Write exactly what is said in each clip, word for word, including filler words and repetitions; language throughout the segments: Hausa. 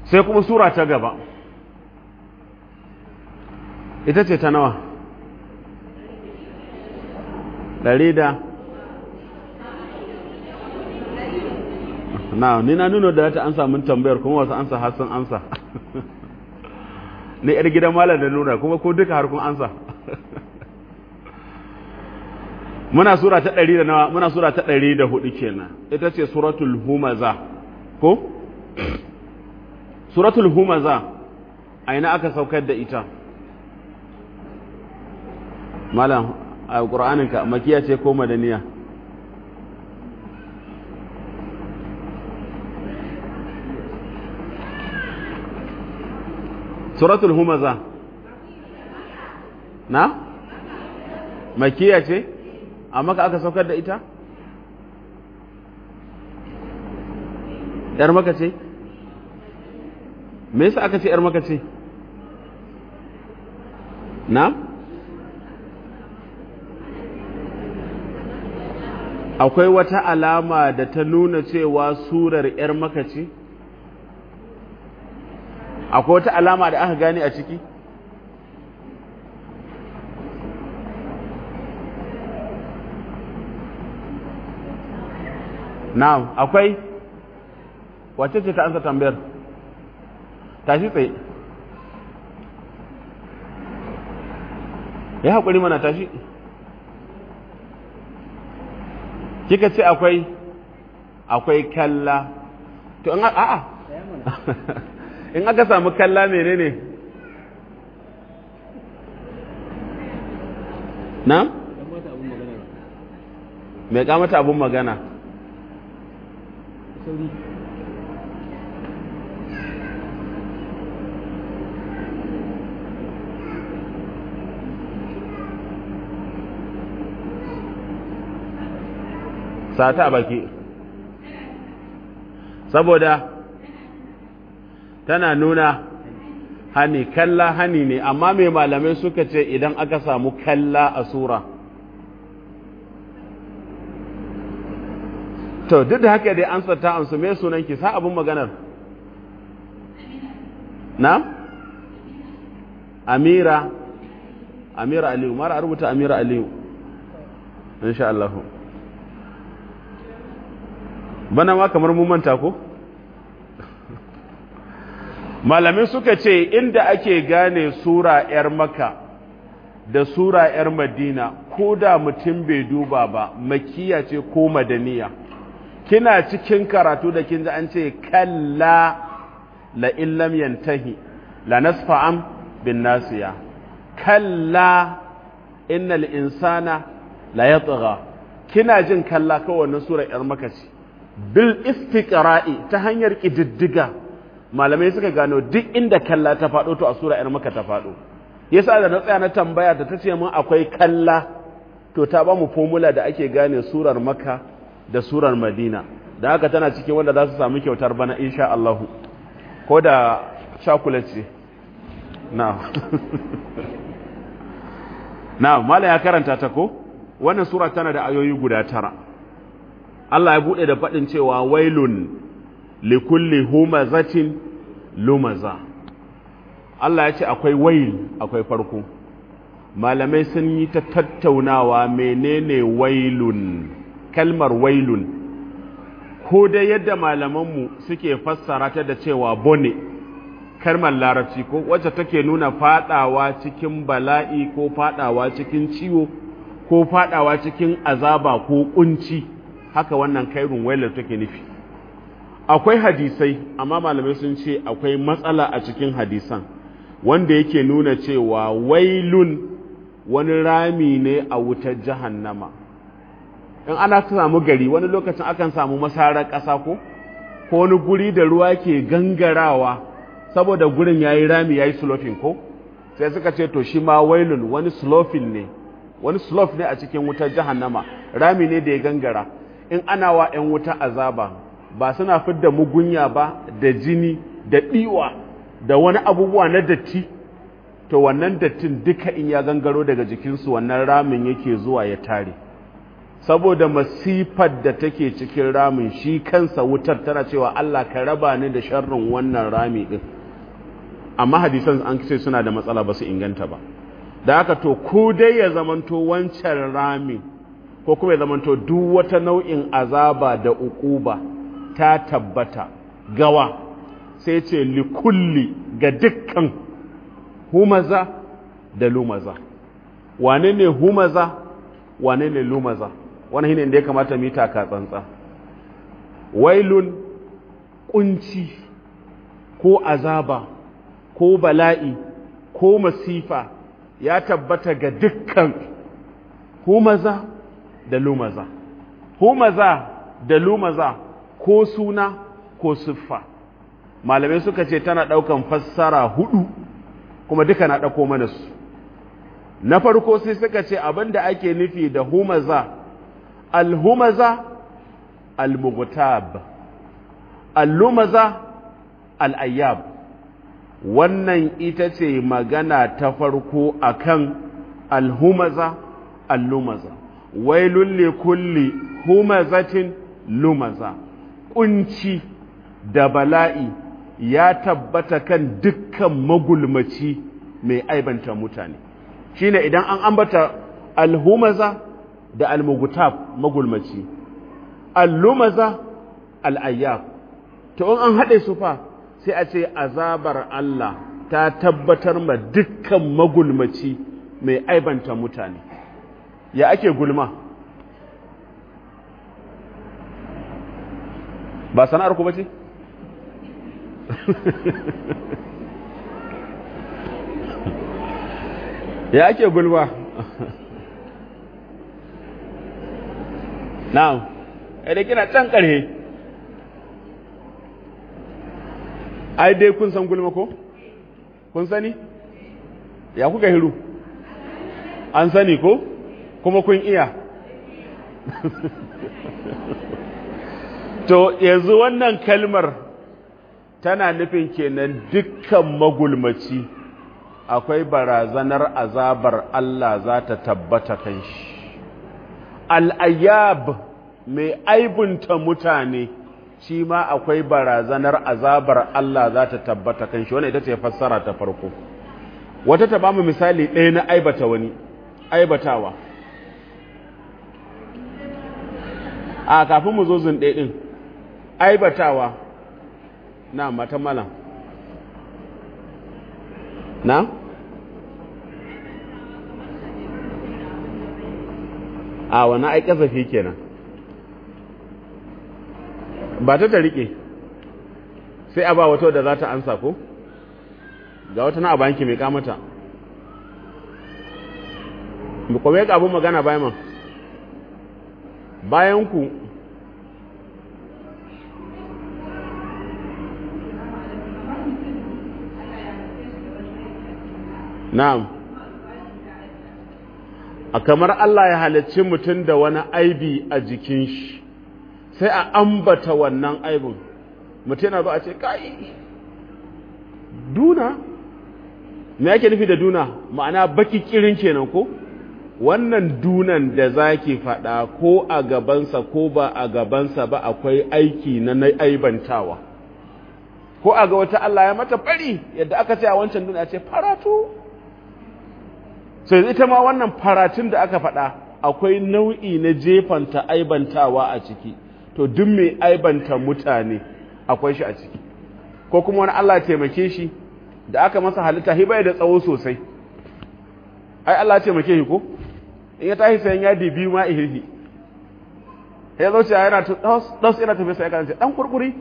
sai kuma sura ta gaba ita ce ta nawa ɗari da na ni na nuna da ta ansa mun tambayar kuma wasu ansa har sun ansa ni yar gidan malam da nuna kuma ko duka har kun ansa muna sura ta ɗari da nawa muna sura ta ɗari da hudu kenan ita ce suratul humaza ko suratul humaza a ina aka saukar da ita malam a ƙur'aninka makiya ce ko madaniya suratul humaza na makiya ce amma ka aka saukar da ita yar maka ce me yasa aka ce yar maka ce na akwai wata alama da ta nuna cewa surar yar maka ce akwai wata alama da aka gane a ciki na'am akwai wacce ce ta ansa tambayar tashi tsaye ya haƙuri mana tashi kika ce akwai akwai kalla to in a'a in aka samu kalla menene na me kamata abun magana sata a baki saboda tana nuna hani kalla hani ne amma mai malamai suka ce idan aka samu kalla a sura to duk da haka dai an sata an su me sunanki sa abun maganar na Amira Amira Aliyu mara rubuta Amira Aliyu insha Allah bana ma kamar mun manta ko malamai suka ce inda ake gane sura yar Makka da sura yar Madina ko da mutum bai duba ba makiya ce ko madaniya kina cikin karatu da kin ji an ce kalla la illam yantahi la nasfa'am bin nasiya kalla innal insana la yatgha kina jin kalla kawai wannan sura yar Makka ce bil istiqra'i ta hanyar kididdiga malamai suka gano duk inda kalla ta fado to a sura yar Makka ta fado yasa da na tsaya na tambaya ta tace mun akwai kalla to ta ba mu formula da ake gane surar Makka da surar Madina da haka tana cikin wanda za su samu kyautar bana insha Allah ko da chocolate ce na na mala ya karanta ta ko wannan sura tana da ayoyi guda tara Allah ya bude da fadin cewa wailun likulli humazatin lumaza Allah ya ce akwai wail akwai farko malamai sun yi ta tattaunawa menene wailun kalmar wailun ko dai yadda malamanmu suke fassara ta da cewa bone kalmar larabci ko wacce take nuna fadawa cikin bala'i ko fadawa cikin ciwo ko fadawa cikin azaba ko kunci haka wannan kairun wailar take nufi akwai hadisai amma malamai sun ce akwai matsala a cikin hadisan wanda yake nuna cewa wailun wani rami ne a wutar jahannama in ana samu gari wani lokacin akan samu masarar ƙasa ko ko wani guri da ruwa ke gangarawa saboda gurin yayi rami yayi sloping ko sai suka ce to shi ma wailun wani sloping ne wani slope ne a cikin wutar jahannama rami ne da ya gangara in ana wa ƴan wuta azaba ba suna fidda mugunya ba da jini da diwa da wani abubuwa na datti to wannan dattin duka in ya gangaro daga jikinsu wannan ramin yake zuwa ya tare saboda masifar da take cikin ramin shi kansa wutar tana cewa Allah ka raba ni da sharrin wannan rami din amma hadisan an ce suna da matsala ba su inganta ba da haka to ko dai ya zamanto wancan rami ko kuma ya zamanto duk wata nau'in azaba da uquba ta tabbata gawa sai ce likulli ga dukkan humaza da lumaza wane ne humaza wane ne lumaza wani shine inda ya kamata mu taka tsantsa wailun kunci ko azaba ko bala'i ko masifa ya tabbata ga dukkan humaza da lumaza humaza da lumaza ko suna ko siffa malamai suka ce tana daukan fassara hudu kuma duka na dauko mana su na farko sai suka ce abinda ake nufi da humaza alhumaza almughtab allumaza alayyab wannan ita ce magana ta farko akan alhumaza allumaza wailul likulli humazatin lumaza kunci da bala'i ya tabbata kan dukkan magulmaci mai aibanta mutane shine idan an ambata alhumaza da almughtab magulmaci allumaza alayyab to in an hade su fa sai a ce azabar Allah ta tabbatar ma dukkan magulmaci mai aibanta mutane ya ake gulma ba sana'ar ku bace ya ake gulma na'am idan kina can karhe ai dai kun san gulma ko kun sani ya kuka hiru an sani ko kuma kun iya to yanzu wannan kalmar tana nufin kenan dukkan magulmaci akwai barazanar azabar Allah za ta tabbata kan shi al'ayyab mai aibunta mutane shi ma akwai barazanar azabar Allah za ta tabbata kan shi wannan ita ce fassara ta farko wata ta bamu misali ɗaya na aibata wani aibatawa a kafin mu zo zun ɗaya ɗin aibatawa na matan malam na a wani ai kasafi kenan ba ta ta rike sai a ba wata da za ta ansa ko ga wata na a banki mai kamata mu kome ka abin magana bayan man bayan ku na'am a kamar Allah ya halicci mutum da wani aibi a jikin shi sai a ambata wannan aibin mutum yana zo a ce kai duna me yake nufi da duna ma'ana baki kirin kenan ko wannan dunan da zaki faɗa ko a gabansa ko ba a gabansa ba akwai aiki na na aibantawa ko a ga wata Allah ya mata fari yadda aka ce a wancan duna ce faratu sai ita ma wannan faratun da aka faɗa akwai nau'i na jefanta aibantawa a ciki to duk mai aibanta mutane akwai shi a ciki ko kuma wani Allah taimake shi da aka masa halitta hibai da tsawo sosai ai Allah taimake shi ko in ya tashi sayan yadi biyu ma ihirhi ya zo ce yana to dos yana tafi sai ka ce dan kurkuri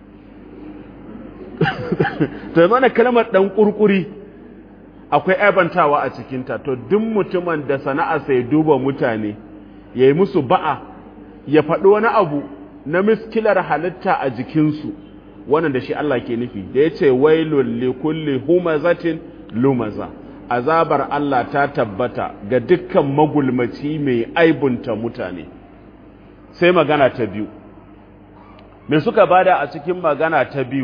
to yana kalmar dan kurkuri akwai aibantawa a cikinta to duk mutumin da sana'a sai duba mutane ya yi musu ba'a ya faɗi wani abu na miskilar halitta a jikinsu wannan da shi Allah ke nufi da ya ce wailul li kulli humazatin lumaza azabar Allah ta tabbata ga dukkan magulmaci mai aibunta mutane sai magana ta biyu me suka bada a cikin magana ta biyu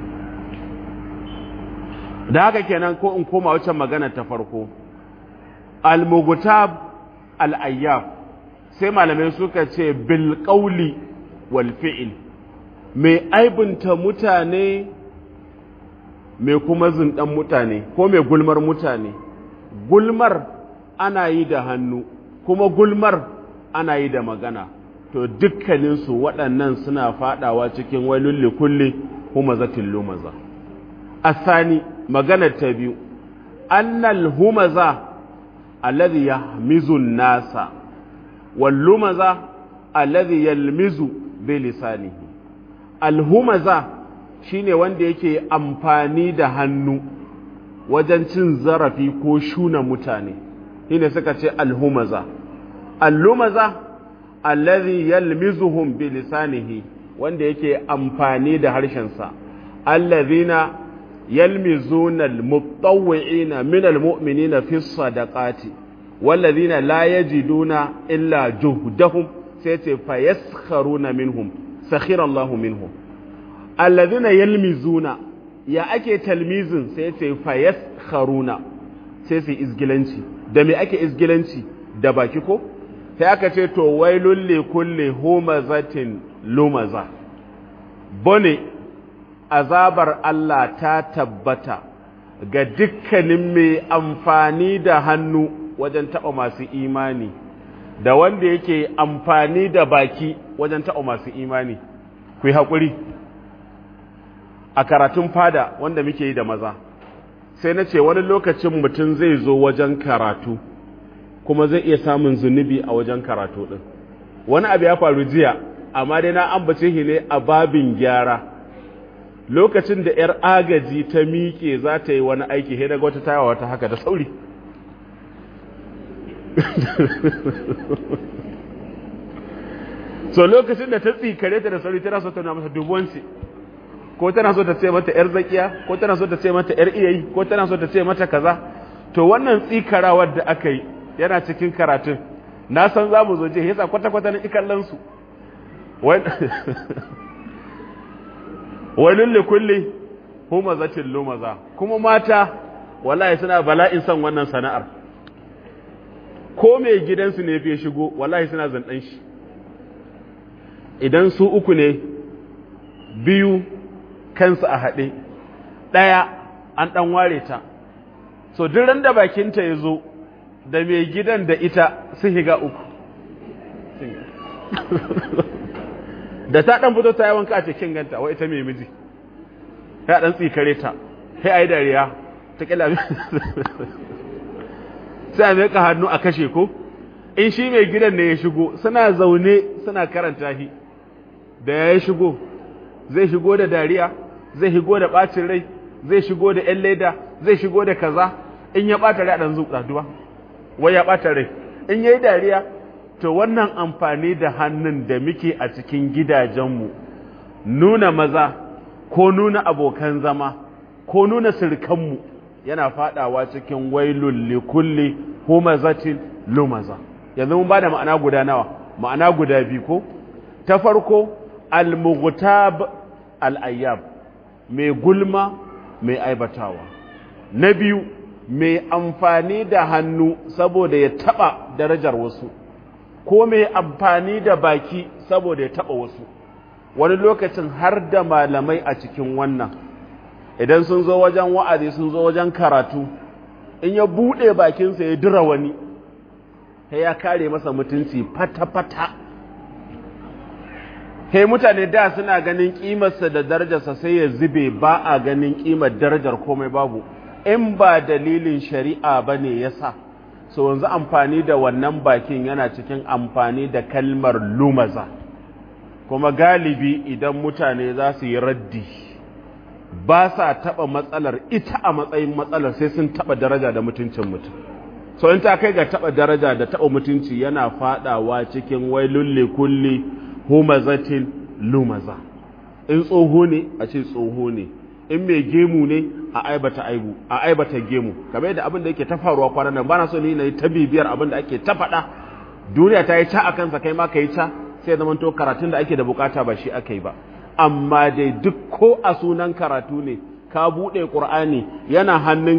da haka kenan ko in koma wancan magana ta farko al-mughtab al-ayyab sai malamai suka ce bil qawli wal fi'l mai aibunta mutane mai kuma zindan mutane ko mai gulmar mutane. Gulmar ana yi da hannu kuma gulmar ana yi da magana, to dukkaninsu waɗannan suna faɗawa cikin wailul likulli humazatin lumaza. Asani maganar ta biyu, annal humaza alladhi yahmizu nasa wal lumaza alladhi yalmizu bi lisanihi. Al humaza shine wanda yake amfani da hannu wajen cin zarafi ko shuna mutane, shine suka ce al humaza. Al lumaza alladhi yalmizuhum bi lisanihi, wanda yake amfani da harshensa. Alladhina yalmizuna almutawwi'ina min almu'minina fi sadaqati walladhina la yajiduna illa juhdahum, sai ce fayaskharuna minhum sakhira Allahu minhum. Alladhina yalmizuna, ya ake talmizin, sai ce fayaskharuna, sai su izgilanci. Da me ake izgilanci? Da baki ko? Sai aka ce to wailul li kulli humazatin lumaza. Bone azabar Allah ta tabbata ga dukkanin mai amfani da hannu wajen taɓa masu imani da wanda yake amfani da baki wajen taɓa masu imani. Ku yi haƙuri. A karatun fada wanda muke yi da maza, sai na ce wani lokacin mutum zai zo wajen karatu kuma zai iya samun zunubi a wajen karatu ɗin. Wani abu ya faru jiya, amma dai na ambace shi ne a babin gyara. Lokacin da ‘yar agaji ta miƙe za ta yi wani aiki, sai daga wata tayawa wata haka da sauri. So lokacin da ta tsikare ta da sauri, tana so ta nuna masa dubuwanci, ko tana so ta ce mata ‘yar zakiya, ko tana so ta ce mata ‘yar iyayi, ko tana so ta ce mata kaza. To wannan tsikarawar da aka yi yana cikin karatun, na san za mu zo je, yasa kwata-kwata na ikallansu. wailul likulli humazatin lumaza. Kuma mata wallahi suna bala'in san wannan sana'ar, ko mai gidansu ne fi shigo wallahi suna zanɗan shi. Idan su uku ne, biyu kansu a haɗe, ɗaya an ɗan ware ta, so duk ran da bakinta ya zo da mai gidan da ita su higa uku. Da ta ɗan fito ta yi wanka a cikin ganta, wai ita mai miji, ya ɗan tsikare ta, sai a yi dariya, ta ƙila sai a meka hannu a kashe ko. In shi mai gidan ne ya shigo, suna zaune suna karanta shi, da ya shigo zai shigo da dariya, zai shigo da ɓacin rai, zai shigo da ‘yan leda, zai shigo da kaza. In ya ɓata rai a ɗan zuƙa duba, wai ya ɓata rai. In ya yi dariya, to wannan amfani da hannun da muke a cikin gidajenmu, nuna maza ko nuna abokan zama ko nuna sirkanmu, yana faɗawa cikin wailul likulli humazatin lumaza. Yanzu mun ba da ma'ana guda nawa? Ma'ana guda biyu ko? Ta farko, al-mughtab al-ayyab, mai gulma mai aibatawa. Na biyu, mai amfani da hannu saboda ya taɓa darajar wasu, ko mai amfani da baki saboda ya taɓa wasu. Wani lokacin har da malamai a cikin wannan, idan sun zo wajen wa'azi, sun zo wajen karatu, in ya buɗe bakinsa ya dira wani, sai ya kare masa mutunci fata-fata. Sai mutane da suna ganin ƙimarsa da darajarsa, sai ya zube, ba a ganin ƙimar darajar komai babu, in ba dalilin shari'a ba ne ya sa. So yanzu amfani da wannan bakin yana cikin amfani da kalmar lumaza. Kuma galibi idan mutane za su yi raddi, ba sa taɓa matsalar ita a matsayin matsalar, sai sun taɓa daraja da mutuncin mutum. So in ta kai ga taɓa daraja da taɓa mutunci, yana faɗawa cikin wailul likulli humazatin lumaza. In tsoho ne a ce tsoho ne, in mai gemu ne a aibata aibu, a aibata gemu. Kamar yadda abin da yake ta faruwa kwanan nan, bana so ni na yi ta bibiyar abin da ake ta faɗa. Duniya ta yi ta a kansa, kai ma ka yi ta, sai zaman to karatun da ake da bukata ba shi aka yi ba. Amma dai duk ko a sunan karatu ne, ka buɗe Ƙur'ani yana hannunka,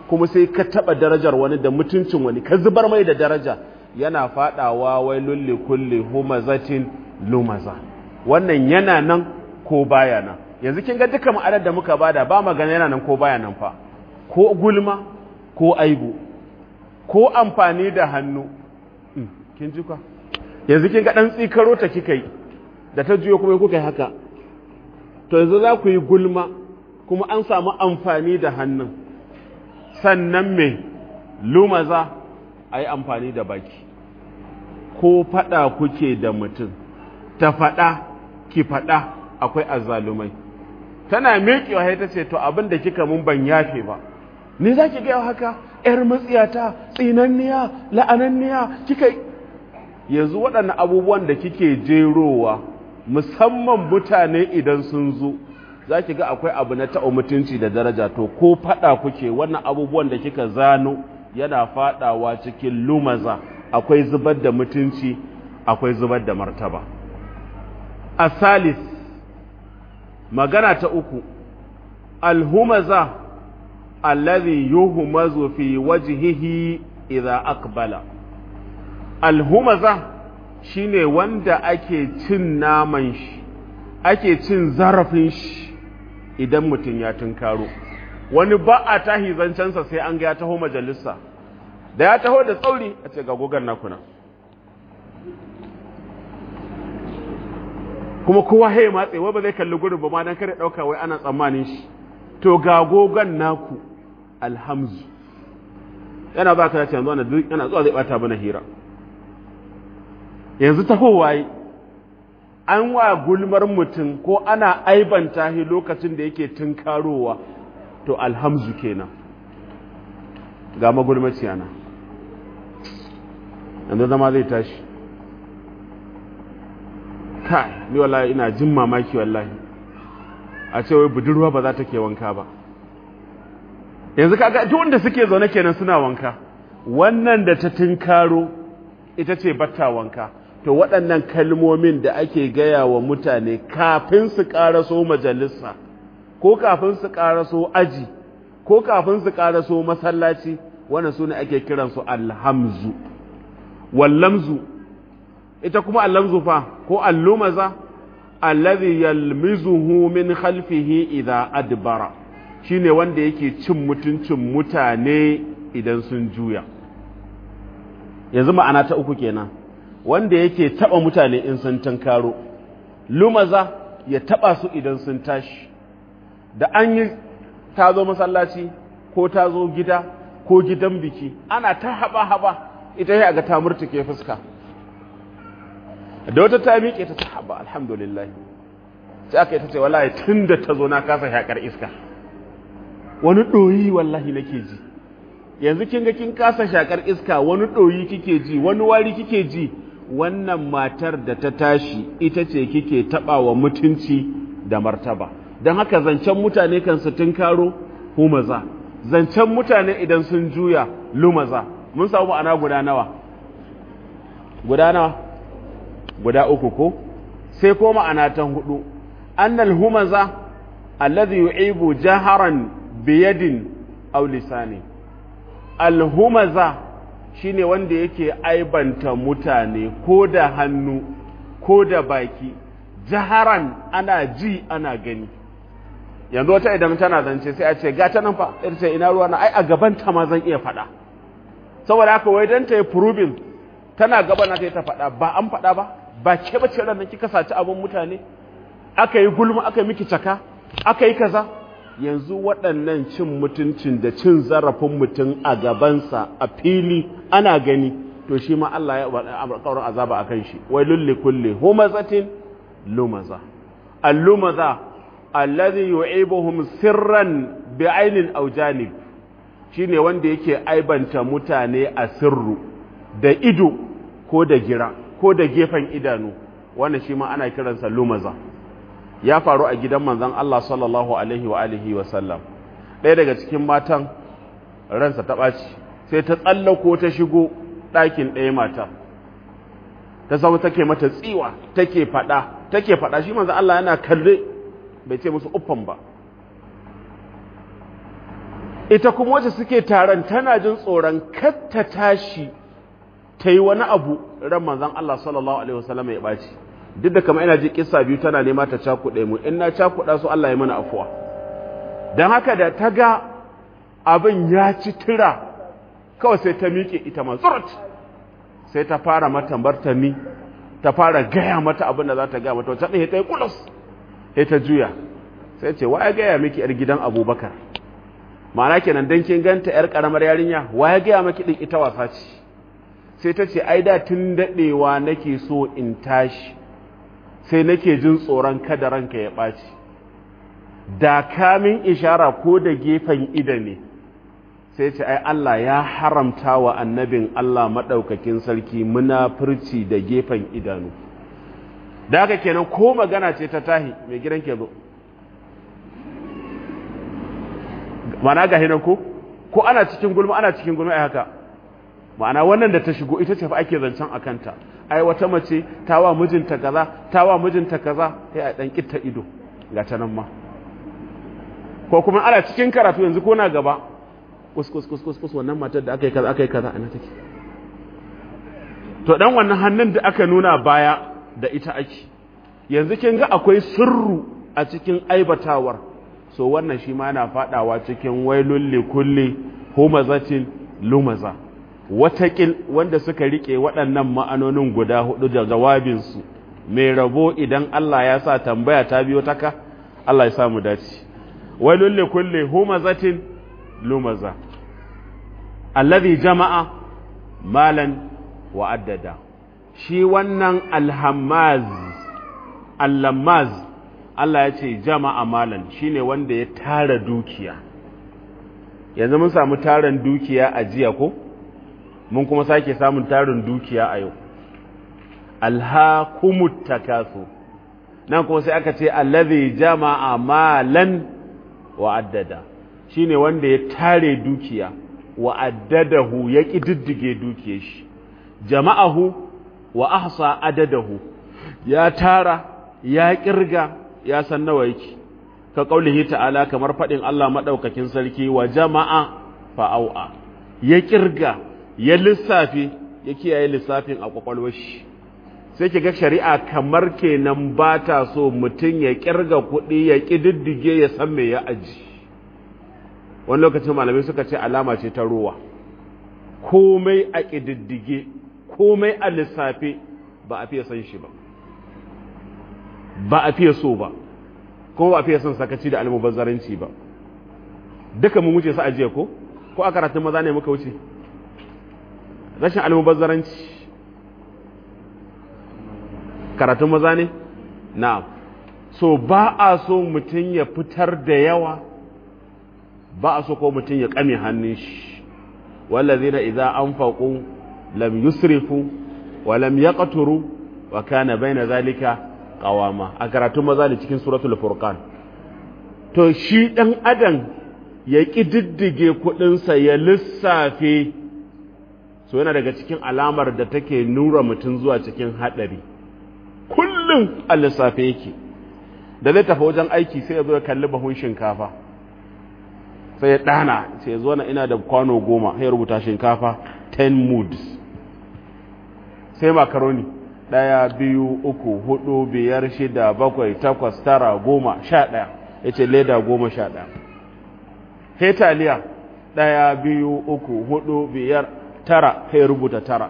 kuma sai ka taba darajar wani da mutuncin wani ka zubar mai da daraja yana fadawa wailul likulli humazatin lumaza. Wannan yana nan ko baya nan. Yanzu kin ga duka ma'anar da muka bada ba magana yana nan ko baya nan fa, ko gulma ko aibu ko amfani da hannu. Kin ji ka yanzu kin ga dan tsikaro ta kika yi da ta juyo kuma kuka yi haka, to yanzu za ku yi gulma kuma an samu amfani da hannun, sannan me lumaza a yi amfani da baki. Ko faɗa kuke da mutum ta faɗa ki faɗa akwai azzalumai, tana miƙewa sai ta ce to abin da kika mun ban yafe ba, ni za ki gaya haka ‘yar matsiyata tsinanniya la'ananniya kika. Yanzu waɗannan abubuwan da kike jerowa musamman mutane idan sun zo za ki ga akwai abu na taɓa mutunci da daraja, to ko faɗa kuke wannan abubuwan da kika zano yana faɗawa cikin lumaza, akwai zubar da mutunci akwai zubar da martaba. Asalis, magana ta uku, alhumaza alladhi yuhmazu fi wajhihi idza aqbala. Alhumaza shine wanda ake cin naman shi, ake cin zarafin shi idan mutum ya tunkaro. Wani ba a tahi zancensa sai an ga ya taho majalisa, da ya taho da tsauri a ce ga gogar nakuna, kuma kowa ya matse wai ba zai kalli gurin ba ma dan kare dauka wai ana tsammanin shi. To ga gogan naku alhamzu yana ba ka ce yanzu ana duk yana zuwa zai bata bana hira. Yanzu tahowa yi an wa gulmar mutum ko ana aibanta shi lokacin da yake tunkarowa, to alhamzu kenan. Ga magulmaciya na yanzu zama zai tashi. Kai ni wallahi ina jin mamaki wallahi a ce wai budurwa ba za ta ke wanka ba. Yanzu kaga duk wanda suke zaune kenan suna wanka, wannan da ta tunkaro ita ce batta wanka. To waɗannan kalmomin da ake gaya wa mutane kafin su ƙaraso majalisa ko kafin su ƙaraso aji ko kafin su ƙaraso masallaci, wannan su ne ake kiransu alhamzu. Wallamzu, ita kuma allamzu fa ko allumaza allazi yalmizuhu min khalfihi idza adbara, shine wanda yake cin mutuncin mutane idan sun juya. Yanzu ma'ana ta uku kenan, wanda yake taba mutane in sun tunkaro. Lumaza ya taba su idan sun tashi, da an yi ta zo masallaci ko ta zo gida ko gidan biki ana ta haba haba ita ya ga ta murtuke fuska, da wata ta miƙe ta ta haba alhamdulillah, sai aka yi ta ce wallahi tun da ta zo na kasa shakar iska, wani ɗoyi wallahi nake ji. Yanzu kin ga kin kasa shakar iska, wani ɗoyi kike ji, wani wari kike ji. Wannan matar da ta tashi ita ce kike taɓa wa mutunci da martaba. Don haka zancen mutane kan su tunkaro humaza, zancen mutane idan sun juya lumaza. Mun samu ma'ana guda nawa? Guda nawa? Guda uku ko? Sai ko ma'ana ta hudu, annal humaza alladhi yu'ibu jaharan biyadin aw lisani. Alhumaza shine wanda yake aibanta mutane ko da hannu ko da baki, jaharan ana ji ana gani. Yanzu wata idan tana zance sai a ce ga ta nan fa, sai ina ruwa na ai a gaban ta ma zan iya faɗa. Saboda haka wai dan ta yi proving tana gaba na ta faɗa, ba an faɗa ba, ba ke bace ran nan kika saci abin mutane, aka yi gulma, aka yi miki caka, aka yi kaza. Yanzu waɗannan cin mutuncin da cin zarafin mutum a gabansa a fili ana gani, to shi ma Allah ya ƙaurar azaba a kan shi. Wai lulle kulle humazatin lumaza. Al-lumaza allazi yu'ibuhum sirran bi'ainin aw janib, shine wanda yake aibanta mutane a sirru da ido ko da gira ko da gefen idanu, wannan shi ma ana kiransa lumaza. Ya faru a gidan manzon Allah sallallahu alaihi wa alihi wa sallam. Ɗaya daga cikin matan ransa ta ɓaci, sai ta tsallako ta shigo ɗakin ɗaya mata, ta zama take mata tsiwa, take faɗa take faɗa shi manzon Allah yana kalle bai ce musu uffan ba. ita kuma wacce suke taron tana jin tsoron kar ta tashi ta yi wani abu ran manzon Allah sallallahu alaihi wasallam ya ɓaci. Duk da kamar ina ji kissa biyu tana nema ta cakuɗe mu, in na cakuɗa su Allah ya mana afuwa. Don haka da ta ga abin ya ci tira kawai sai ta miƙe ita ma zurut, sai ta fara mata martani, ta fara gaya mata abin da za ta gaya mata, wacce ɗaya ta yi kulus, sai ta juya, sai ce wa ya gaya miki ‘yar gidan Abubakar? Ma'ana kenan dan kin ganta ‘yar ƙaramar yarinya, wa ya gaya miki ɗin ita wasa ce? Sai ta ce ai da tun daɗewa nake so in tashi, sai nake jin tsoron kada ranka ya ɓaci. Da kamin ishara ko da gefen ida ne, sai ce ai Allah ya haramta wa annabin Allah maɗaukakin sarki munafurci da gefen idanu. Da haka kenan ko magana ce ta tahi mai gidan ke zo. Ma'ana ga hinan ko? Ko ana cikin gulma ana cikin gulma ai haka. Ma'ana wannan da ta shigo ita ce fa ake zancen a kanta. Ai wata mace ta wa mijinta kaza, ta wa mijinta kaza, sai a ɗan kitta ido ga ta nan ma. Ko kuma ana cikin karatu yanzu ko na gaba kus kus kus kus wannan matar da aka yi kaza aka yi kaza ana take. To dan wannan hannun da aka nuna baya da ita ake. Yanzu kin ga akwai sirru a cikin aibatawar. So wannan shi ma yana fadawa cikin wailul likulli humazatin lumaza. Watakil wanda suka rike waɗannan ma'anonin guda hudu da jawabin su mai rabo idan Allah ya sa tambaya ta biyo taka Allah ya sa mu dace. Wailul likulli humazatin lumaza alladhi jama'a malan wa addada. Shi wannan alhammaz allamaz Allah ya ce jama'a malan shine wanda ya tara dukiya. Yanzu mun samu tarin dukiya a jiya ko mun kuma sake samun tarin dukiya a yau. Alhaakumut takathur, nan kuma sai aka ce alladhi jama'a malan wa addada, shine wanda ya tare dukiya wa addadahu ya kididdige dukiyar shi. Jama'ahu wa ahsa adadahu, ya tara ya kirga ya san nawa yake. Ka kaulihi ta'ala, kamar fadin Allah madaukakin sarki, wa jama'a fa'au'a, ya kirga ya lissafi ya kiyaye lissafin a kwakwalwar shi. Sai ki ga shari'a kamar kenan ba ta so mutum ya kirga kuɗi ya kididdige ya san me ya aji. Wani lokacin malamai suka ce alama ce ta ruwa. Komai a kididdige, komai a lissafi ba a fiye san shi ba, ba a fiye so ba, kuma ba a fiye son sakaci da almubazzaranci ba. Duka mun wuce su ajiye ko? Ko a karatun maza ne muka wuce? Rashin almubazzaranci karatun maza ne? Na'am. So ba a so mutum ya fitar da yawa, ba a so ko mutum ya kame hannun shi. Wallazina idza anfaqu lam yusrifu wa lam yaqturu wa kana baina zalika qawama. A karatun maza ne cikin suratul furqan. To shi dan adam ya kididdige kudin sa ya lissafe, so yana daga cikin alamar da take nura mutum zuwa cikin hadari. Kullum a lissafe yake. Da zai tafi wajen aiki sai ya zo ya kalli bahun shinkafa, sai ya dana sai ya zo na ina da kwano goma, sai ya rubuta shinkafa ten moods. Sai makaroni ɗaya biyu uku hudu biyar shida bakwai takwas tara goma sha ɗaya, ya ce leda goma sha ɗaya. Sai taliya ɗaya biyu uku hudu biyar tara, sai ya rubuta tara.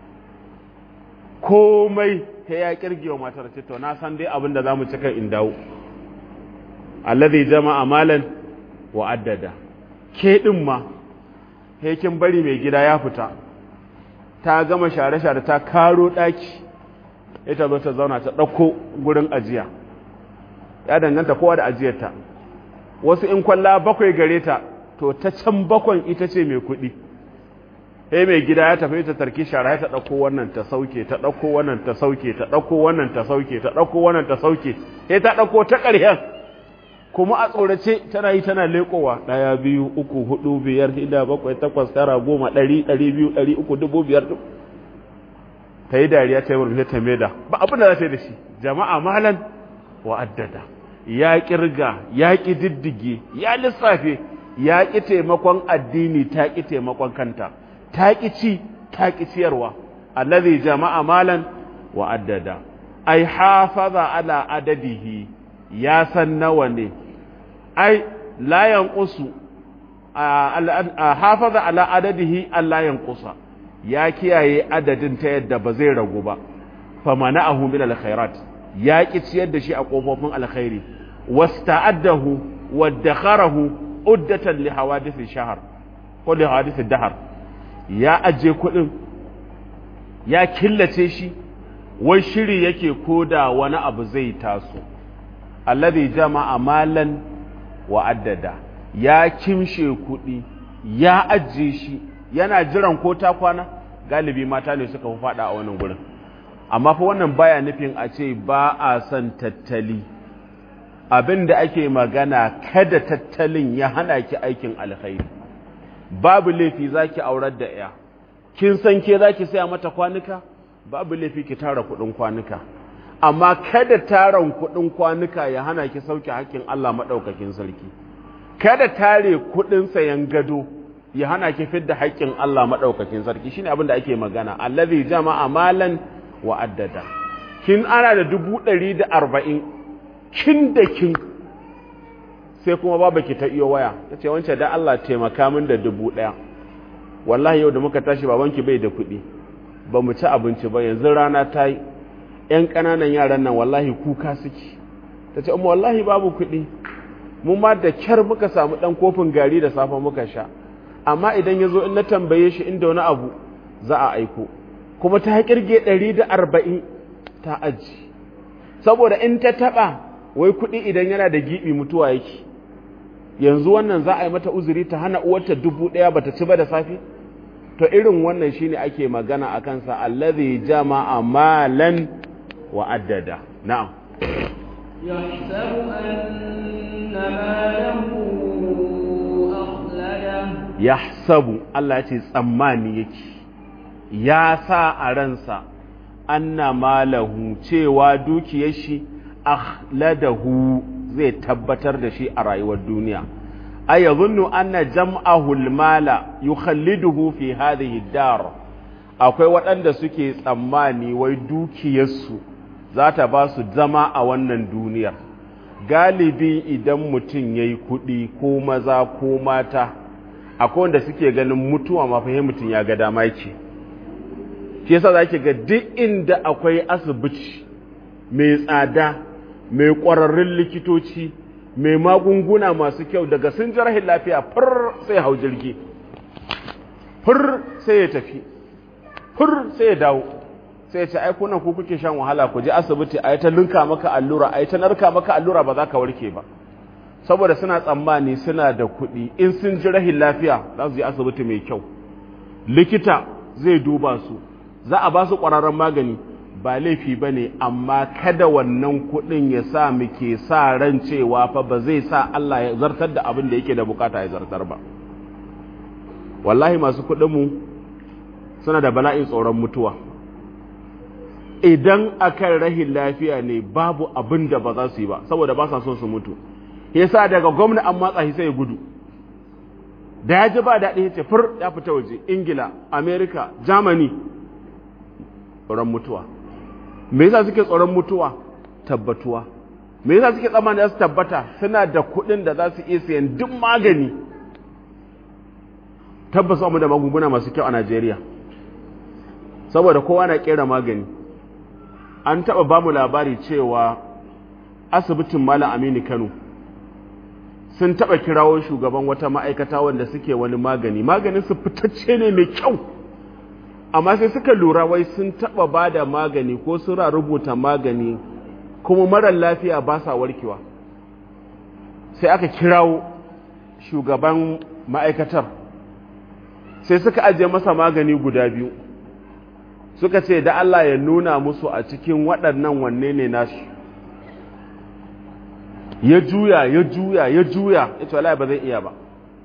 Komai sai ya kirge wa matar ce to na san dai abin da za mu cika in dawo. Alladhi jama'a malan wa addada. Ke din ma sai kin bari mai gida ya fita, ta gama share-share ta karo daki, ita zo ta zauna ta dauko gurin ajiya. Ya danganta kowa da ajiyarta. Wasu in kwalla bakwai gare ta, to ta can bakwan ita ce mai kuɗi. Eh mai gida ya tafi ta tarki shara ta dauko wannan ta sauke ta dauko wannan ta sauke ta dauko wannan ta sauke ta dauko wannan ta sauke sai ta dauko ta ƙarshen, kuma a tsorace tana yi tana lekowa ɗaya biyu uku hudu biyar shida bakwai takwas tara goma ɗari ɗari biyu ɗari uku dubu biyar duk ta yi dariya ta yi murmushe ta maida ba abin da za ta yi da shi. Jama'a malan wa addada, ya kirga ya kididdige ya lissafe ya ƙi taimakon addini ta ƙi taimakon kanta, ta ƙi ci ta ƙi ciyarwa. Allazi jama'a malan wa addada, ai hafaza ala adadihi, ya san nawa ne, ai la yanqusu hafaza ala adadihi Allah yanqusa, ya kiyaye adadin ta yadda ba zai ragu ba. Fa mana'ahu min alkhairat, ya ƙi ciyar da shi a ƙofofin alkhairi. Wasta'addahu wadakharahu uddatan li hawadith shahr ko li hawadith dahar, ya aje kuɗin ya killace shi, wai shiri yake koda wani abu zai taso. Alladhi jama'a malan wa addada, ya kimshe kuɗi ya aje shi yana jiran ko ta kwana. Galibi mata ne suka fi fada a wannan gurin, amma fa wannan baya nufin a ce ba a son tattali. Abin da ake magana kada tattalin ya hana ki aikin alkhairi. Babu laifi zaki aurar da ya, kin san ke zaki saya mata kwanuka, babu laifi ki tara kuɗin kwanuka, amma kada taran kuɗin kwanuka ya hana ki sauke hakkin Allah madaukakin sarki. Kada tare kuɗin sayan gado ya hana ki fidda haƙƙin Allah madaukakin sarki. Shine abin da ake magana. Allazi jama'a malan wa addada, kin ana da dubu ɗari da arba'in, kin da kin sai kuma baba ki ta iyo waya ta ce wance da Allah taimaka min da dubu ɗaya, wallahi yau da muka tashi babanki bai da kuɗi, ba mu ci abinci ba, yanzu rana ta yi, ƴan ƙananan yaran nan wallahi kuka suke. Ta ce amma wallahi babu kuɗi, mu ma da kyar muka samu ɗan kofin gari da safe muka sha, amma idan ya zo in na tambaye shi inda wani abu za a aiko. Kuma ta kirge ɗari da arba'in ta aji, saboda in ta taɓa wai kuɗi idan yana da giɓi mutuwa yake. Yanzu wannan za a yi mata uzuri ta hana uwarta dubu ɗaya bata ci ba da safe? To irin wannan shine ake magana a kansa, allazi jama'a malan wa addada. Na'am. Yahsabu anna malahu akhlada. Yahsabu, Allah ya ce tsammani yake, ya sa a ransa anna malahu, cewa dukiyar shi akhladahu, zai tabbatar da shi a rayuwar duniya. ay yadhunnu anna jam'ahu al-mala yukhalliduhu fi hadhihi ad-dar, akwai waɗanda suke tsammani wai dukiyarsu za ta ba su zama a wannan duniyar. Galibi idan mutum yayi kuɗi ko maza ko mata, akwai wanda suke ganin mutuwa ma fa mutum ya ga dama yake. Shi yasa zaki ga duk inda akwai asibiti mai tsada, mai ƙwararrun likitoci, mai magunguna masu kyau, daga sun ji rahin lafiya fur sai hau jirgi, fur sai ya tafi, fur sai ya dawo, sai ya ce ai kunan ku kuke shan wahala, ku je asibiti a yi ta linka maka allura, a yi ta narka maka allura, ba za ka warke ba. Saboda suna tsammani suna da kuɗi, in sun ji rahin lafiya za su je asibiti mai kyau, likita zai duba su, za a ba su ƙwararren magani. Ba laifi ba ne, amma kada wannan kuɗin ya sa muke sa ran cewa fa ba zai sa Allah ya zartar da abin da yake da bukata ya zartar ba. Wallahi masu kuɗinmu suna da bala'in tsoron mutuwa. Idan akan rahin lafiya ne babu abin da ba za su yi ba, saboda ba sa son su mutu. Yasa daga gwamna an matsa shi sai ya gudu. Da ya ji ba daɗi ya ce fur ya fita waje, Ingila, Amerika, Germany, tsoron mutuwa. Me yasa suke tsoron mutuwa? Tabbatuwa. Me yasa suke tsammani za su tabbata? Suna da kuɗin da za su iya sayan duk magani. Tabbas mu da magunguna masu kyau a Najeriya, saboda kowa na kera magani. An taɓa ba mu labari cewa asibitin Malam Aminu Kano sun taɓa kirawo shugaban wata ma'aikata wanda suke wani magani, maganin su fitacce ne mai kyau, amma sai suka lura wai sun taɓa ba da magani ko suna rubuta magani kuma marar lafiya ba sa warkewa. Sai aka kirawo shugaban ma'aikatar, sai suka ajiye masa magani guda biyu, suka ce da Allah ya nuna musu a cikin waɗannan wanne ne nashi. Ya juya ya juya ya juya ya ce wallahi ba zai iya ba.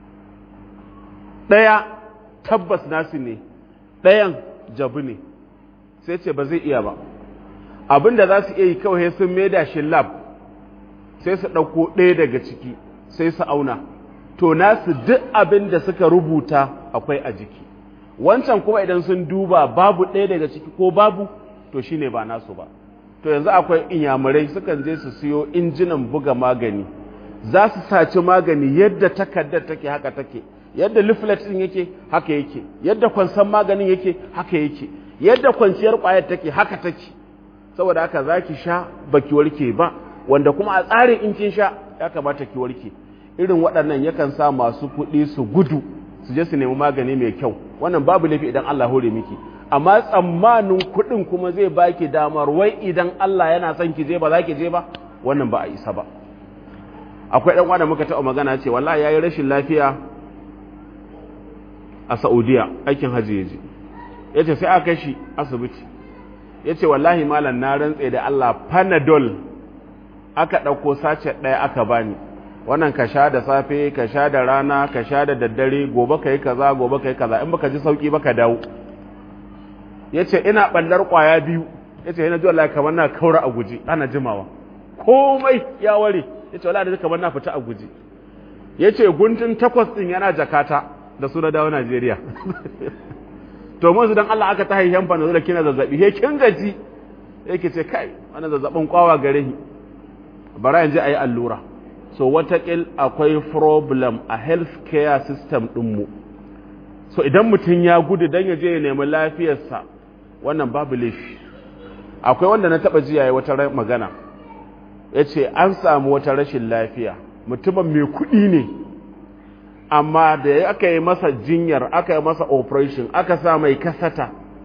Ɗaya tabbas nasu ne, ɗayan jabu ne, sai ce ba zai iya ba. Abin da za su iya yi kawai sun maida shi lab, sai su ɗauko ɗaya daga ciki sai su auna, to nasu duk abin da suka rubuta akwai a jiki wancan kuma idan sun duba babu ɗaya daga ciki ko babu to shine ba nasu ba to yanzu akwai inyamurai sukan je su siyo injinan buga magani za su saci magani yadda takardar take haka take yadda leaflet din yake haka yake yadda kwansan maganin yake haka yake yadda kwanciyar ƙwayar take haka take saboda haka zaki sha baki warke ba wanda kuma a tsarin in kin sha ya kamata ki warke irin waɗannan yakan sa masu kuɗi su gudu su je su nemi magani mai kyau wannan babu laifi idan Allah hore miki amma tsammanin kuɗin kuma zai baki damar wai idan Allah yana son ki je ba za ki je ba wannan ba a isa ba akwai ɗan wanda muka taɓa magana ce wallahi yayi rashin lafiya a Saudiya aikin haji yaje yace sai aka kai shi asibiti yace wallahi malam na rantse da Allah Panadol aka ɗauko sace ɗaya aka bani wannan ka sha da safe ka sha da rana ka sha da daddare gobe kai kaza gobe kai kaza in baka ji sauki baka dawo yace ina ballar kwaya biyu yace ina ji wallahi kamar na kaura a guji ana jimawa komai ya ware yace wallahi da kamar na fita a guji yace guntun takwas din yana jakata da su na dawo Najeriya to mun su dan Allah aka ta haihan fa da kina zazzabi he kin gaji yake ce kai wannan zazzabin kwawa gare ni bara yanzu ayi allura so watakil akwai problem a healthcare system ɗinmu so idan mutum ya gudu don ya je ya nemi lafiyarsa wannan babu laifi akwai wanda na taɓa jiya ya wata magana ya ce an samu wata rashin lafiya mutumin mai kuɗi ne amma da aka yi masa jinyar aka yi masa operation aka sa mai kasata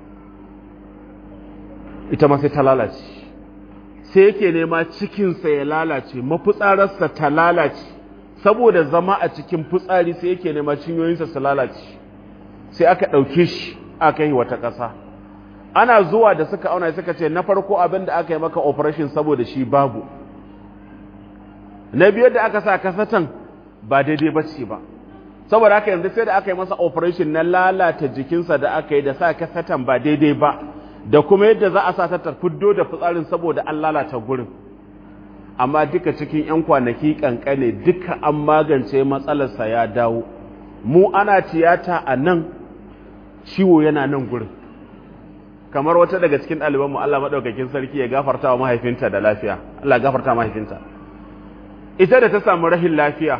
ita ma sai ta lalace sai yake nema cikinsa ya lalace mafitsararsa ta lalace saboda zama a cikin fitsari sai yake nema cinyoyinsa su lalace sai aka ɗauke shi aka yi wata ƙasa ana zuwa da suka auna suka ce na farko abin da aka yi maka operation saboda shi babu na biyar da aka sa kasatan ba daidai ba ce ba saboda haka yanzu sai da aka yi masa operation na lalata jikinsa da aka yi da sa kasatan ba daidai ba da kuma yadda za a sa ta fiddo da fitsarin saboda an lalata gurin amma duka cikin 'yan kwanaki kankane duka an magance matsalarsa ya dawo mu ana tiyata a nan ciwo yana nan gurin kamar wata daga cikin ɗalibanmu Allah maɗaukakin sarki ya gafarta wa mahaifinta da lafiya Allah gafarta mahaifinta ita da ta samu rahin lafiya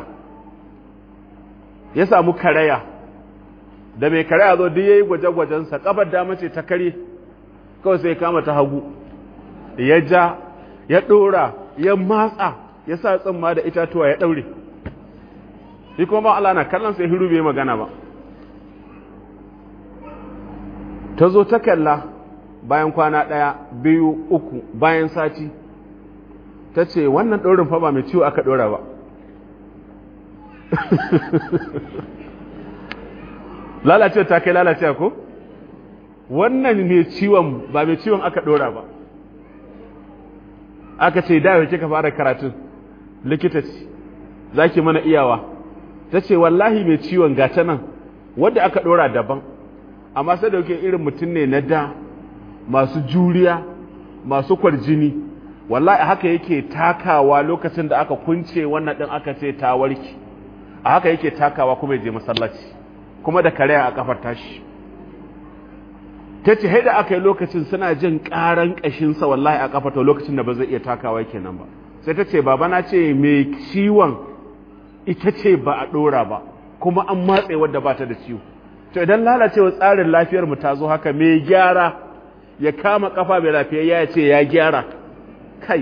ya samu karaya da mai karaya zo duk yayi gwaje-gwajensa kafar dama ce ta kare kawai sai kama ta hagu ya ja ya ɗora ya matsa ya sa tsimma da itatuwa ya ɗaure shi kuma ba Allah na kallon sai hiru bai magana ba ta zo ta kalla bayan kwana ɗaya biyu uku bayan sati ta ce wannan ɗaurin fa ba mai ciwo aka ɗora ba lalacewa ta kai lalacewa ko wannan mai ciwon ba mai ciwon aka ɗora ba aka ce da yake ka fara karatun likita ce za ki mana iyawa ta ce wallahi mai ciwon gata nan wadda aka ɗora daban amma sai da yake irin mutum ne na da masu juriya masu kwarjini wallahi haka yake takawa lokacin da aka kunce wannan ɗin aka ce ta warki a haka yake takawa kuma ya je masallaci kuma da karaya a kafar tashi ta ce haida aka yi lokacin suna jin ƙaran ƙashinsa wallahi a kafa to lokacin da ba zai iya takawa kenan ba sai ta ce baba na ce mai ciwon ita ce ba a ɗora ba kuma an matse wadda ba ta da ciwo to idan lalacewa tsarin lafiyar mu ta zo haka mai gyara ya kama kafa mai lafiya ya ce ya gyara kai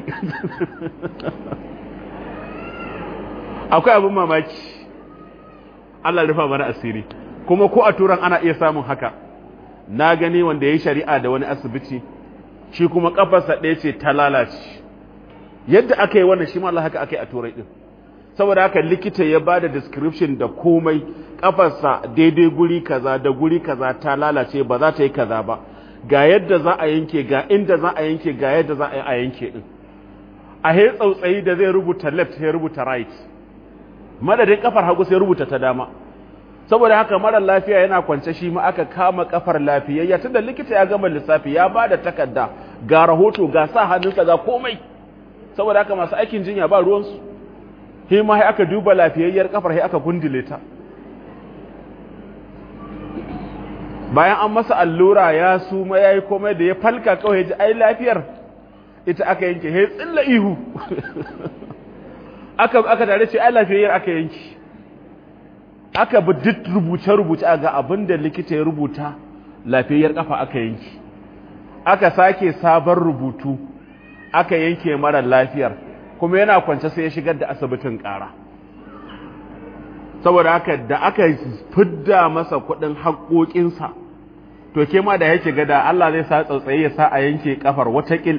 akwai abin mamaki Allah rufa mana asiri kuma ko a turan ana iya samun haka na gani wanda ya yi shari'a da wani asibiti shi kuma kafarsa ɗaya ce ta lalace yadda aka yi wannan shi ma Allah haka aka yi a turai ɗin saboda haka likita ya ba da description da komai kafarsa daidai guri kaza da guri kaza ta lalace ba za ta yi kaza ba ga yadda za a yanke ga inda za a yanke ga yadda za a yi a yanke ɗin a he tsautsayi da zai rubuta left ya rubuta right madadin kafar hagu sai rubuta ta dama saboda haka mara lafiya yana kwance shi ma aka kama kafar lafiyayya tunda likita ya gama lissafi ya bada takarda ga rahoto ga sa hannunsa ga komai saboda haka masu aikin jinya ba ruwansu he ma aka duba lafiyayyar kafar he aka gundule ta bayan an masa allura ya suma yayi komai da ya falka kawai ji ai lafiyar ita aka yanke he tsilla ihu aka aka tare ce ai lafiyayyar aka yanke aka bi duk rubuce rubuce ga abinda likita ya rubuta lafiyayyar kafa aka yanke aka sake sabon rubutu aka yanke mara lafiyar kuma yana kwance sai ya shigar da asibitin ƙara saboda haka da aka fidda masa kuɗin haƙoƙinsa to ke ma da yake gada Allah zai sa tsautsaye ya sa a yanke kafar watakil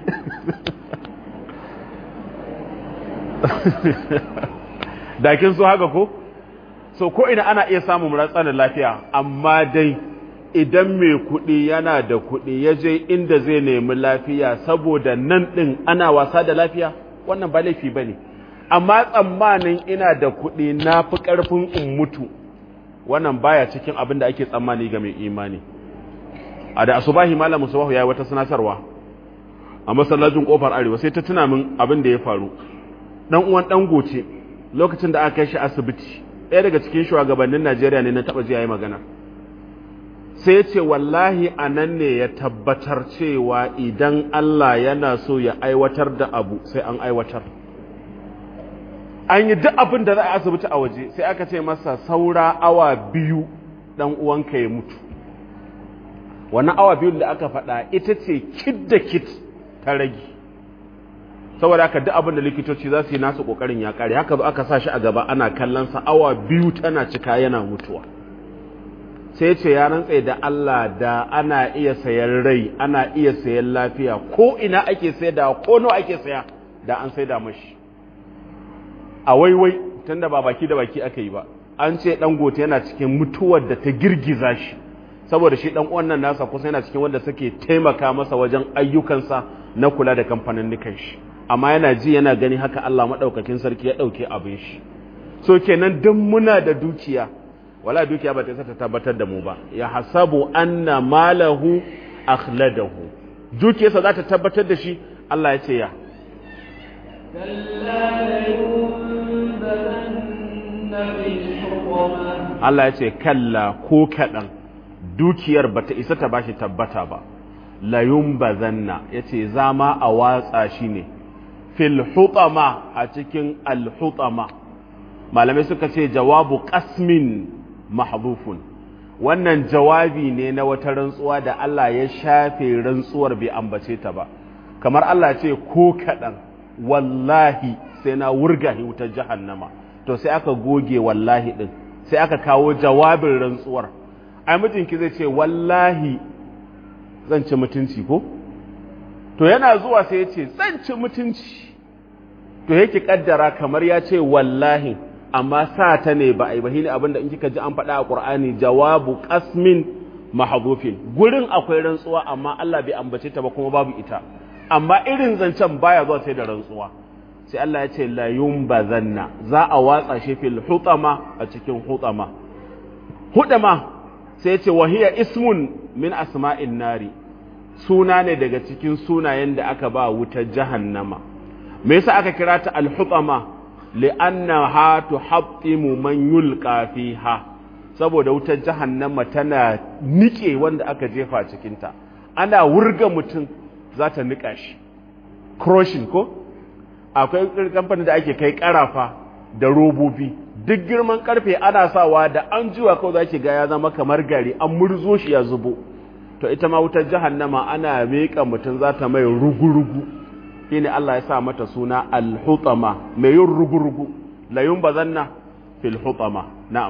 da kin so haka ko so ko ina ana iya samun matsalar lafiya amma dai idan mai kuɗi yana da kuɗi ya je inda zai nemi lafiya saboda nan ɗin ana wasa da lafiya wannan ba laifi ba ne amma tsammanin ina da kuɗi na fi ƙarfin in mutu wannan baya cikin abin da ake tsammani ga mai imani a da asubahi malam musubahu ya yi wata sanatarwa a masallacin kofar arewa sai ta tuna min abin da ya faru dan uwan dan goce lokacin da aka kai shi asibiti ɗaya daga cikin shugabannin Najeriya ne na taɓa ji yayi magana sai ya ce wallahi anan ne ya tabbatar cewa idan Allah yana so ya aiwatar da abu sai an aiwatar an yi duk abin da za a asibiti a waje sai aka ce masa saura awa biyu dan uwanka ya mutu wannan awa biyun da aka faɗa ita ce kit da kit ta rage saboda haka duk abin da likitoci za su yi nasu kokarin ya kare haka zo aka sa shi a gaba ana kallon sa awa biyu tana cika yana mutuwa sai ce ya rantsa da Allah da ana iya sayan rai ana iya sayan lafiya ko ina ake sayar da ko nawa ake saya da an saida mashi a waiwai tunda ba baki da baki aka yi ba an ce dan gote yana cikin mutuwar da ta girgiza shi saboda shi dan uwan nan nasa kusa yana cikin wanda suke taimaka masa wajen ayyukansa na kula da kamfanin nikan shi amma yana ji yana gani haka Allah madaukakin sarki ya dauke abin shi so kenan dan muna da dukiya wala dukiya ba ta isa ta tabbatar da mu ba ya hasabu anna malahu akhladahu dukiyarsa za ta tabbatar da shi Allah ya ce ya Allah ya ce kalla ko kadan dukiyar bata isa ta bashi tabbata ba la yumbazanna yace zama a watsa shi ne fil hutama a cikin al hutama malamai suka ce jawabu qasmin mahdhufun wannan jawabi ne na wata rantsuwa da Allah ya shafe rantsuwar bai ambace ta ba kamar Allah ce ko kadan wallahi sai na wurga wutar jahannama to sai aka goge wallahi din sai aka kawo jawabin rantsuwar ai mijinki zai ce wallahi zan ci mutunci ko to yana zuwa sai ya ce zan ci mutunci to yake kaddara kamar ya ce wallahi amma sa ta ne ba ai ba shine abinda in kika ji an faɗa a Qur'ani jawabu qasmin mahdhufin gurin akwai rantsuwa amma Allah bai ambace ta ba kuma babu ita amma irin zancen baya zuwa sai da rantsuwa sai Allah ya ce la yumbazanna za a watsa shi fil hutama a cikin hutama hutama sai ya ce wahiya ismun min asma'in nari suna ne daga cikin sunayen da aka ba wutar jahannama me yasa aka kira ta al-hutama li'annaha tuhattimu man yulqa fiha saboda wutar jahannama tana nike wanda aka jefa cikin ta ana wurga mutum za ta nika shi crushing ko akwai kamfanin da ake kai karafa da robobi duk girman karfe ana sawa da an jiwa kawai zaki ga ya zama kamar gari an murzo shi ya zubo to ita ma wutar jahannama ana meka mutun za ta mai rugurugu shine Allah ya sa mata suna al-hutama mai yin rugurugu la yumbazanna fil hutama na'am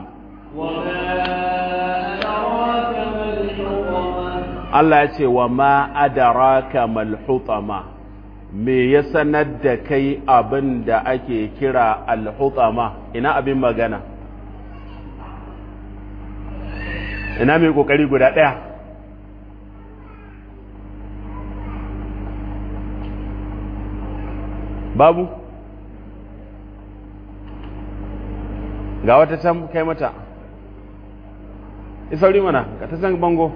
Allah ya ce wa ma adraka mal hutama me ya sanar da kai abin da ake kira al-hutama ina abin magana ina mai kokari guda daya babu ga wata can kai mata isauri mana ka ta san bango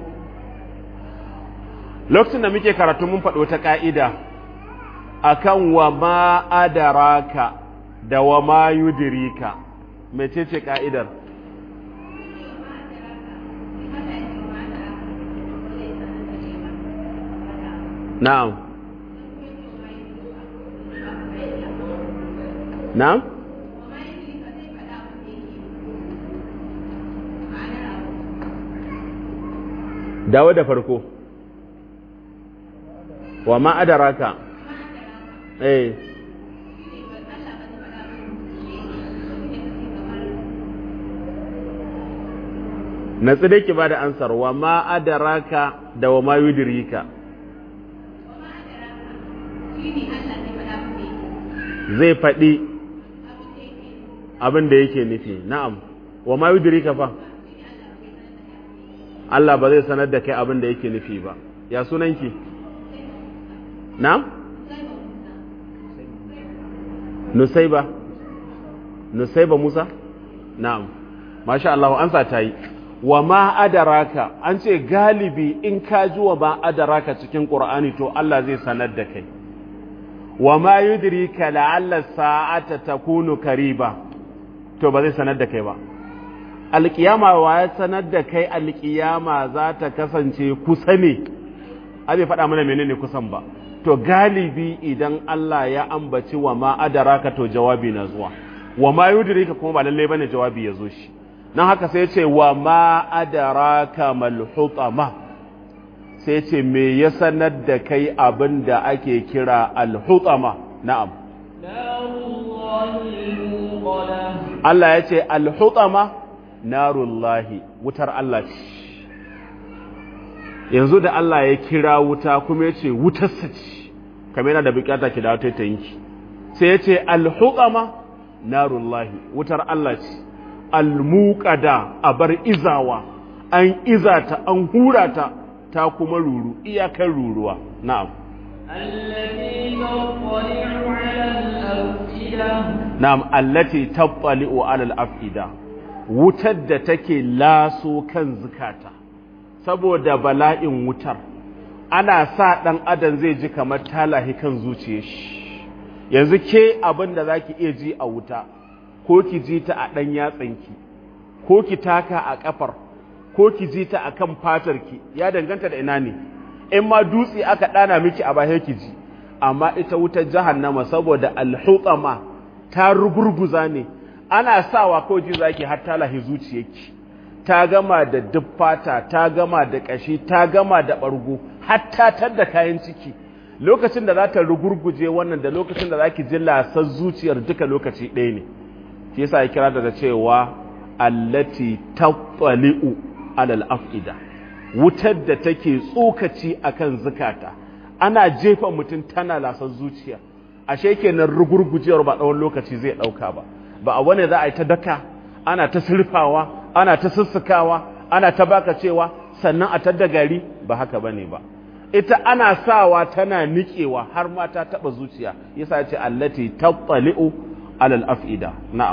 lokacin da muke karatu mun faɗo ta ka'ida akan wa ma adaraka da wa ma yudirika mecece ka'idar na'am na'am dawo da farko wa ma adaraka eh na tside ki ba da ansar wa ma adaraka da wa ma yudirika zai faɗi abin da yake nufi na'am wa ma yudirika fa Allah ba zai sanar da kai abin da yake nufi ba ya sunanki na'am Nusaiba Nusaiba Musa na'am masha Allah an sa ta yi wa ma adaraka an ce galibi in ka ji wa ma adaraka cikin Qur'ani to Allah zai sanar da kai wa ma yudrika la'alla sa'ata takunu kariba to ba zai sanar da kai ba alƙiyama wa ya sanar da kai alƙiyama za ta kasance kusa ne a bai faɗa mana menene kusan ba to galibi idan Allah ya ambaci wa ma adaraka to jawabi na zuwa wa ma yudrika kuma ba lalle bane jawabi ya zo shi nan haka sai ya ce wa ma adaraka mal hutama sai ya ce me ya sanar da kai abin da ake kira al hutama na'am Allah ya ce al hutama narullahi wutar Allah ce yanzu da Allah ya kira wuta kuma ya ce wutarsa ce kamar yana da bukata ki da wata yanki sai ya ce alhuqama narullahi wutar Allah ce almuqada abar izawa an izata an hurata ta kuma ruru iyakar ruruwa na'am allati tattali'u 'ala al-afida na'am allati tattali'u 'ala al-afida wutar da take laso kan zukata saboda bala'in wutar ana sa ɗan adam zai ji kamar talahi kan zuciyar shi yanzu ke abin da za ki iya ji a wuta ko ki ji ta a ɗan yatsanki ko ki taka a ƙafar ko ki ji ta a kan fatarki ya danganta da ina ne in ma dutse aka ɗana miki a baya ki ji amma ita wutar jahannama saboda alhuqama ta rugurguza ne ana sawa ko ji zaki har talahi zuciyarki ta gama da duffata ta gama da ƙashi ta gama da ɓargo hatta tar da kayan ciki lokacin da za ta rugurguje wannan da lokacin da za ki ji lasar zuciyar duka lokaci ɗaya ne shi yasa ya kira da cewa allati tattali'u alal afida wutar da take tsokaci akan zukata ana jefa mutum tana lasar zuciya ashe kenan rugurgujewar ba tsawon lokaci zai ɗauka ba ba a wani za a yi ta daka ana ta surfawa ana ta sussukawa ana ta baka cewa sannan a tadda gari ba haka bane ba ita ana sawa tana niƙewa har ma ta taba zuciya yasa ce allati tattali'u alal afida na'am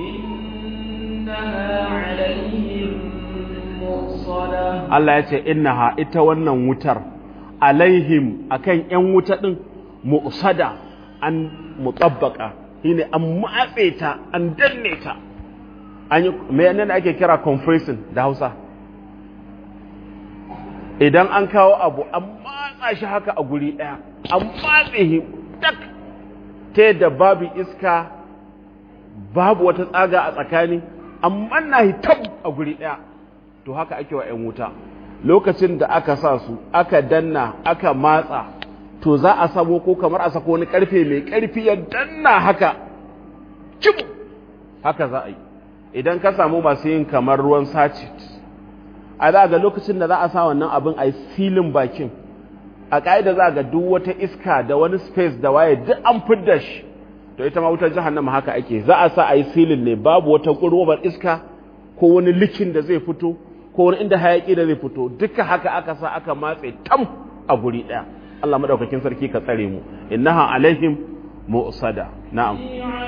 innaha alaihim muqsada Allah ya ce innaha ita wannan wutar alaihim akan yan wuta din muqsada an mutabbaka shine an matse ta an danne ta an yi me nan ake kira compressing da Hausa idan an kawo abu an matsa shi haka a guri daya an matse shi tak ta da babu iska babu wata tsaga a tsakani an manna shi tab a guri daya to haka ake wa ƴan wuta lokacin da aka sa su aka danna aka matsa to za a sabo ko kamar a sako wani karfe mai karfi ya danna haka cibu haka za a yi idan ka samu masu yin kamar ruwan sachet a za ga lokacin da za a sa wannan abin a yi silin bakin a ƙa'ida za ga duk wata iska da wani space da waye duk an fidda shi to ita ma wutar jahannama haka ake za a sa a yi silin ne babu wata ƙurwabar iska ko wani likin da zai fito ko wani inda hayaƙi da zai fito duka haka aka sa aka matse tam a guri ɗaya Allah madaukakin sarki ka tsare mu innaha alaihim mu'sada na'am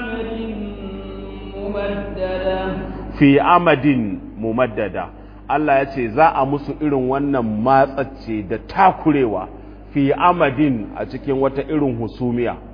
fi amadin mumaddada Allah ya ce za a musu irin wannan matsacce da takurewa fi amadin a cikin wata irin husumiya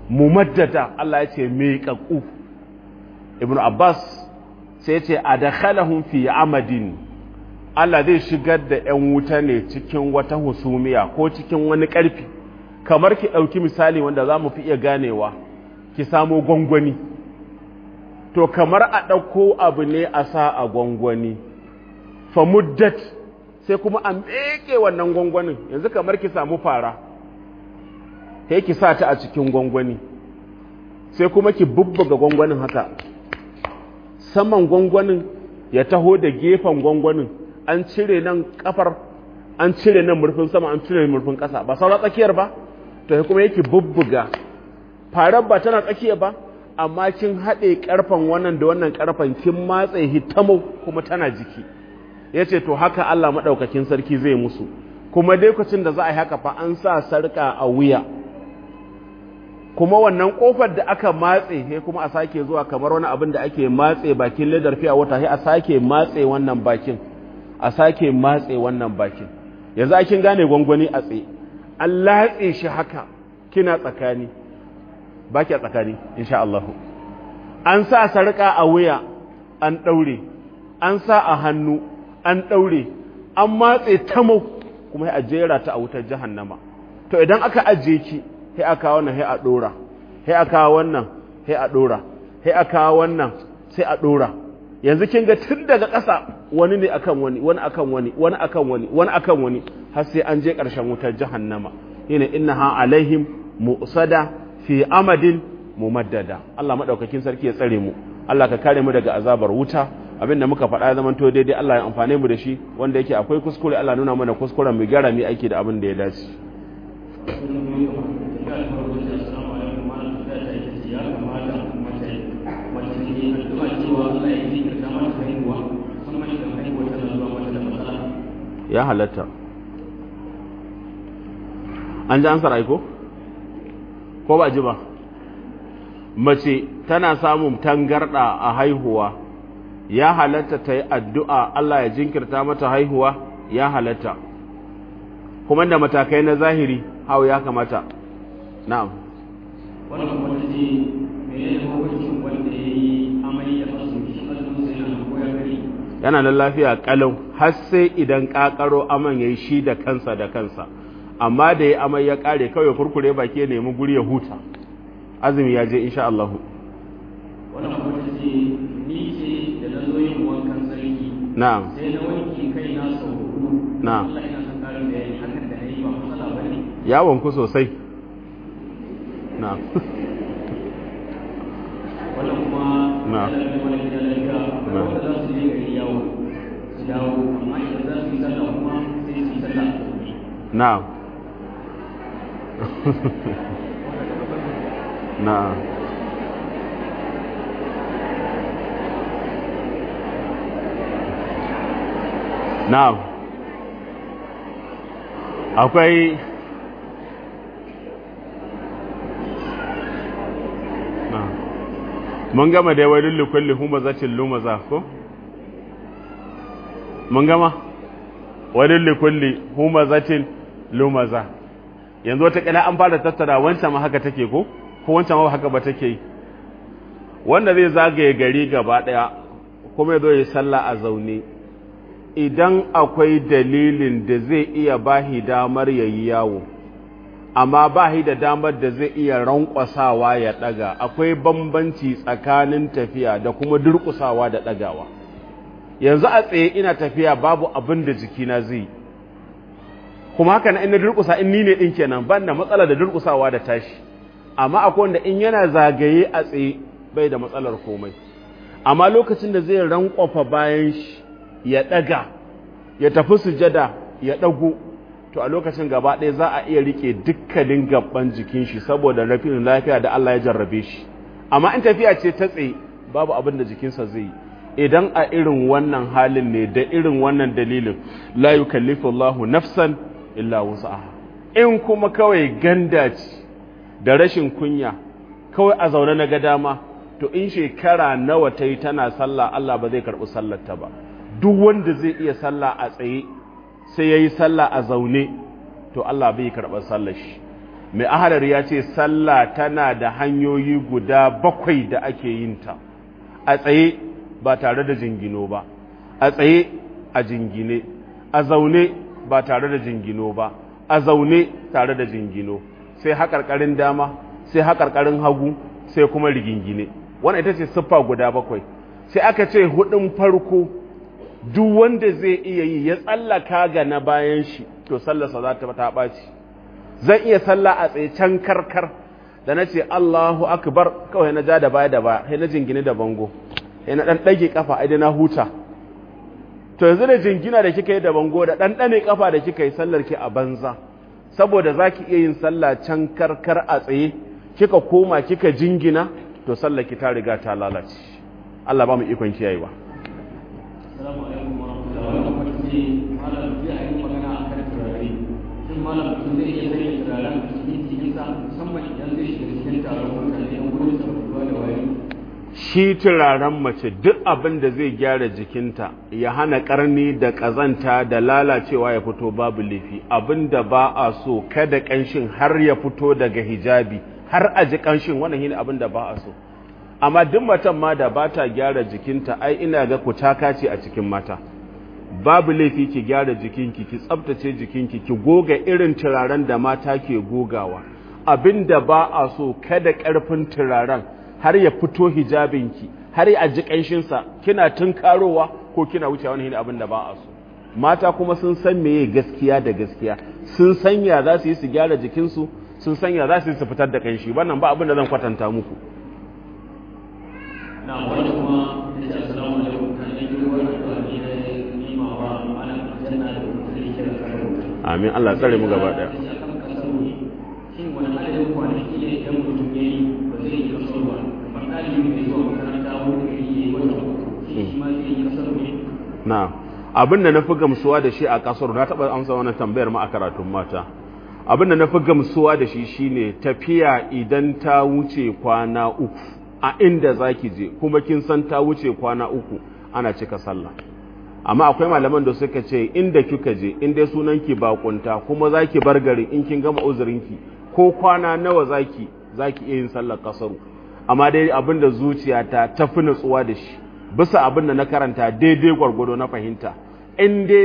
mumaddada Allah ya ce miƙaƙu. Ibn Abbas sai ya ce adakhalahum fi amadin, Allah zai shigar da ‘yan wuta ne cikin wata husumiya ko cikin wani ƙarfi, kamar ki ɗauki misali wanda za mu fi iya ganewa, ki samo gwangwani. To, kamar a ɗauko abu ne a sa a gwangwani, fa muddat sai kuma an meke wannan gwangwanin, yanzu kamar ki samu fara, sai ki sa ta a cikin gwangwani, sai kuma ki bubbuga gwangwanin haka, saman gwangwanin ya taho da gefen gwangwanin. An cire nan kafar, an cire nan murfin sama, an cire murfin ƙasa, ba saura tsakiyar ba, to kuma yake bubbuga. Farar ba tana tsakiya ba, amma kin haɗe ƙarfen wannan da wannan ƙarfen kin matse hitamo kuma tana jiki. Ya ce to haka Allah maɗaukakin sarki zai musu, kuma dai lokacin da za a yi haka fa an sa sarƙa a wuya. Kuma wannan ƙofar da aka matse, sai kuma a sake zuwa kamar wani abin da ake matse bakin ledar fiya wata, sai a sake matse wannan bakin. a sake matse wannan bakin. Yanzu kin gane gwangwani a tsaye, an latse shi haka kina tsakani, baki a tsakani insha Allah. An sa sarƙa a wuya an ɗaure, an sa a hannu an ɗaure, an matse tamo kuma a jera ta a wutar jahannama. To idan aka ajiye ki, sai aka wannan sai a ɗora, sai aka wannan sai a ɗora, sai aka wannan sai a ɗora. Yanzu kin ga tun daga ƙasa wani ne akan wani, wani akan wani, wani akan wani, wani akan wani, har sai an je ƙarshen wutar jahannama. Yana innaha alaihim mu'sada fi amadin mumaddada. Allah madaukakin sarki ya tsare mu. Allah ka kare mu daga azabar wuta. Abin da muka faɗa zaman to daidai Allah ya amfane mu da shi, wanda yake akwai kuskure Allah nuna mana kuskuren mu gyara mu aiki da abin da ya dace. Ya halatta. An ji ansar aiko? Ko ba ji ba? Mace tana samun tangarda a haihuwa, ya halatta ta yi addu'a Allah ya jinkirta mata haihuwa, ya halatta. Kuma da matakai na zahiri, hau ya kamata. Na'am. Wannan kuma ta ce, mene ne hukuncin wanda ya yi amai da azumi, azumin sai na koya gari? Yana da lafiya kalau har sai idan kakaro aman yayi shi da kansa da kansa, amma da ya amai ya kare kawai kurkure baki ya nemi guri ya huta, azumi ya je insha Allah. Wannan kuma ta ce ni ce da na zo yin wankan sarki, na'am, sai na wanki kai na sau hudu, na'am, Allah ina son karin bayani hakan da na yi ba matsala ba ne. ya wanku sosai. Na'am. Wannan kuma Na'am. ya lafi wani gida lafiya, wanda za su je gari yawo su dawo, amma idan za su yi sallah kuma sai su yi sallah a zaune. Na'am. Na'am. Na'am. Akwai mun gama da wai lullu kulli humazatin lumaza ko? Mun gama? Wai lullu kulli humazatin lumaza. Yanzu wata kila an fara tattara wancan ma haka take ko? Ko wancan ma haka ba take yi. Wanda zai zagaye gari gaba daya kuma ya zo ya sallah a zaune. Idan akwai dalilin da zai iya bahi damar yayi yawo, amma ba shi da damar da zai iya rankwasawa ya ɗaga, akwai bambanci tsakanin tafiya da kuma durƙusawa da ɗagawa. Yanzu a tsaye ina tafiya babu abin da jikina zai, kuma haka na ina durƙusa in ni ne ɗin kenan ban da matsala da durƙusawa da tashi, amma akwai wanda in yana zagaye a tsaye bai da matsalar komai, amma lokacin da zai rankwafa bayan shi ya ɗaga ya tafi sujada ya ɗago, to a lokacin gaba ɗaya za a iya rike dukkanin gaban jikin shi saboda rafin lafiya da Allah ya jarrabe shi. Amma in tafiya ce ta tsaye babu abin da jikinsa zai yi. Idan a irin wannan halin ne da irin wannan dalilin la yukallifu Allahu nafsan illa wus'aha. In kuma kawai ganda ce da rashin kunya kawai a zaune na ga dama, to in shekara nawa ta yi tana sallah Allah ba zai karɓi sallarta ba. Duk wanda zai iya sallah a tsaye sai ya yi sallah a zaune, to Allah bai karɓar sallar shi. mai ahalari ya ce sallah tana da hanyoyi guda bakwai da ake yin ta a tsaye ba tare da jingino ba, a tsaye a jingine, a zaune ba tare da jingino ba, a zaune tare da jingino, sai haƙarƙarin dama, sai haƙarƙarin hagu, sai kuma rigingine. Wannan ita ce siffa guda bakwai. Sai aka ce hudun farko duk wanda zai iya yi ya tsallaka ga na bayan shi to sallarsa za ta ta ɓaci. Zan iya sallah a tsaye can karkar da na ce Allahu akbar kawai na ja da baya da baya, sai na jingine da bango, sai na ɗan ɗage ƙafa idan na huta. To yanzu da jingina da kika yi da bango da ɗanɗane ƙafa da kika yi sallar ki a banza, saboda za ki iya yin sallah can karkar a tsaye, kika koma kika jingina, to sallar ki ta riga ta lalace. Allah ba mu ikon kiyayewa. Assalamu alaikum wa rahmatullahi wa barakatuh. Malam zai yi magana akan turare. Shin malam mutum zai iya sanya turaren a cikin jikinsa musamman idan zai shiga cikin taron mutane don gudun sabuwa da wari? Shi turaren mace duk abin da zai gyara jikinta ya hana karni da ƙazanta da lalacewa ya fito babu laifi. Abin da ba a so kada ƙanshin har ya fito daga hijabi har a ji ƙanshin, wannan shine abin da ba a so. Amma duk matan ma da ba ta gyara jikinta ai ina ga kutaka ce a cikin mata. Babu laifi ki gyara jikinki, ki tsaftace jikinki, ki goga irin turaren da mata ke gogawa. Abin da ba a so kada ƙarfin turaren har ya fito hijabinki, har ya ji ƙanshinsa, kina tunkarowa ko kina wuce wani ne abin da ba a so. Mata kuma sun san meye gaskiya da gaskiya, sun sanya za su yi su gyara jikinsu, sun sanya za su yi su fitar da ƙanshi. Wannan ba abin da zan kwatanta muku. Na wani kuma ya ce assalamu alaikum, kan yi girwar addu'a ne da nima wa malam aljanna da kuma sai kira karo. Amin, Allah tsare mu gaba daya. Shin wani adadin kwanaki ne idan mutum ya yi ba zai yi kasar ba? Kamar ɗalibi mai zuwa makaranta wanda ya yi wata uku, shi ma zai yi kasar ne? Na, abin da na fi gamsuwa da shi a kasar, na taɓa amsa wannan tambayar ma a karatun mata. Abin da na fi gamsuwa da shi shine tafiya idan ta wuce kwana uku a inda za ki je, kuma kin san ta wuce kwana uku ana cika sallah. Amma akwai malaman da suka ce inda kika je, inda sunanki bakunta kuma za ki bar gari in kin gama uzurinki, ko kwana nawa zaki zaki iya yin sallar kasaru. Amma dai abin da zuciyata ta fi nutsuwa da shi bisa abin da na karanta daidai gwargwado na fahimta, in dai